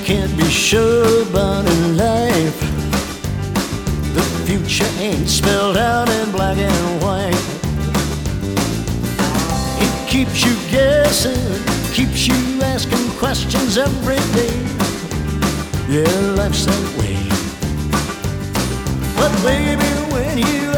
can't be sure about in life. The future ain't spelled out in black and white. It keeps you guessing, keeps you asking questions every day. Yeah, life's that way. But baby, when you